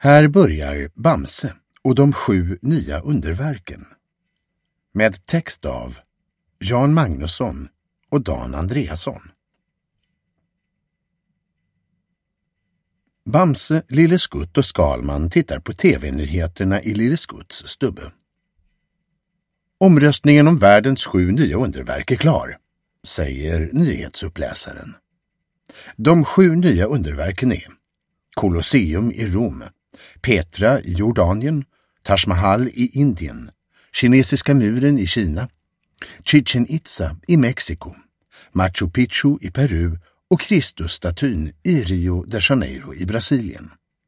Här börjar Bamse och de 7 nya underverken. Med text av Jan Magnusson och Dan Andreasson. Bamse, Lille Skutt och Skalman tittar på tv-nyheterna i Lille Skutts stubbe. Omröstningen om världens 7 nya underverk är klar, säger nyhetsuppläsaren. De 7 nya underverken är Colosseum i Rom, Petra i Jordanien, Taj Mahal i Indien, Kinesiska muren i Kina, Chichen Itza i Mexiko, Machu Picchu i Peru och Kristusstatyn i Rio de Janeiro i Brasilien.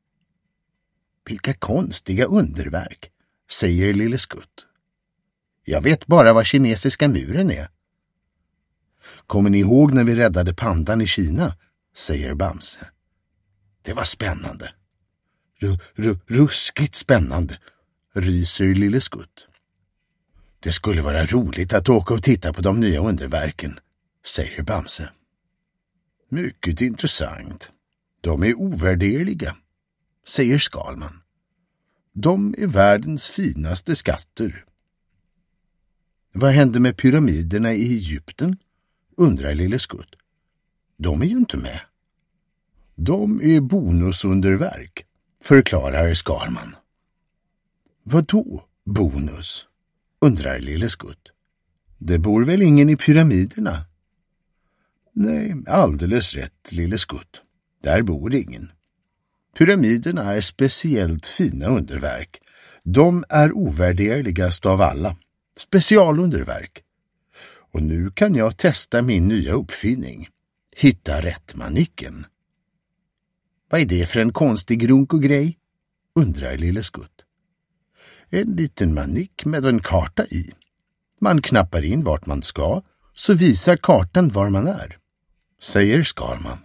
Vilka konstiga underverk, säger Lille Skutt. Jag vet bara vad Kinesiska muren är. Kommer ni ihåg när vi räddade pandan i Kina, säger Bamse. Det var spännande. Ruskigt spännande, ryser Lille Skutt. Det skulle vara roligt att åka och titta på de nya underverken, säger Bamse. Mycket intressant. De är ovärderliga, säger Skalman. De är världens finaste skatter. Vad hände med pyramiderna i Egypten? Undrar Lille Skutt. De är ju inte med. De är bonusunderverk, förklarar Skalman. Vad då, bonus? Undrar Lille Skutt. Det bor väl ingen i pyramiderna? Nej, alldeles rätt, Lille Skutt. Där bor ingen. Pyramiderna är speciellt fina underverk. De är ovärderligast av alla. Specialunderverk. Och nu kan jag testa min nya uppfinning. Hitta rätt-manicken. Vad är det för en konstig grunk och grej? Undrar Lille Skutt. En liten manick med en karta i. Man knappar in vart man ska, så visar kartan var man är, säger Skalman.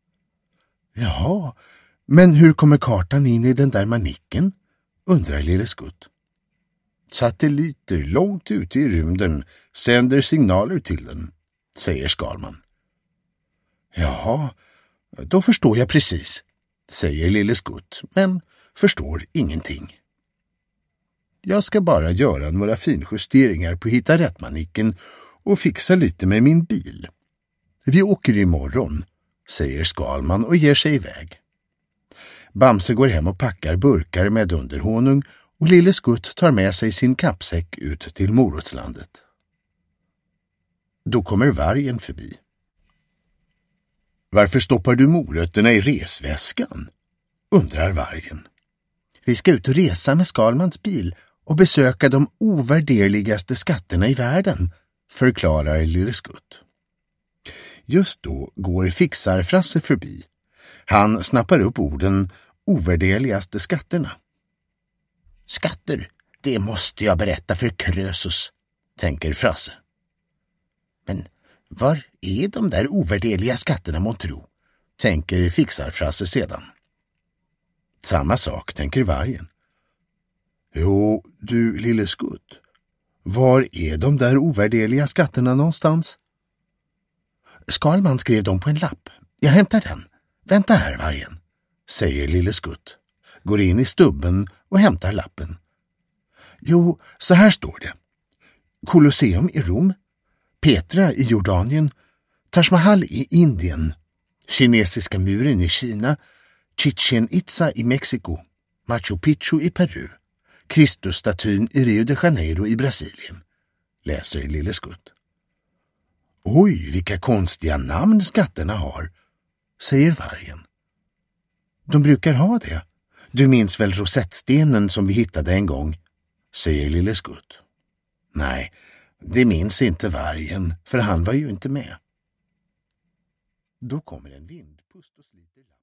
Jaha, men hur kommer kartan in i den där manicken? Undrar Lille Skutt. Satelliter långt ute i rymden sänder signaler till den, säger Skalman. Jaha, då förstår jag precis, säger Lille Skutt, men förstår ingenting. Jag ska bara göra några finjusteringar på Hitta rätt-manicken och fixa lite med min bil. Vi åker imorgon, säger Skalman och ger sig iväg. Bamse går hem och packar burkar med underhonung och Lille Skutt tar med sig sin kappsäck ut till Morotslandet. Då kommer vargen förbi. Varför stoppar du morötterna i resväskan? Undrar vargen. Vi ska ut och resa med Skalmans bil och besöka de ovärderligaste skatterna i världen, förklarar Lille Skutt. Just då går Fixarfrasse förbi. Han snappar upp orden ovärderligaste skatterna. Skatter, det måste jag berätta för Krösus, tänker Frasse. Men var är de där ovärderliga skatterna månntro, tänker Fixarfrasse sedan. Samma sak tänker vargen. Jo, du Lille Skutt, var är de där ovärderliga skatterna någonstans? Skalman skrev dem på en lapp. Jag hämtar den. Vänta här, vargen, säger Lille Skutt. Går in i stubben och hämtar lappen. Jo, så här står det. Colosseum i Rom, Petra i Jordanien, Taj Mahal i Indien, Kinesiska muren i Kina, Chichen Itza i Mexiko, Machu Picchu i Peru, Kristusstatyn i Rio de Janeiro i Brasilien, läser Lille Skutt. Oj, vilka konstiga namn skatterna har, säger vargen. De brukar ha det. Du minns väl rosettstenen som vi hittade en gång, säger Lille Skutt. Nej, det minns inte vargen, för han var ju inte med. Då kommer en vindpust och sliter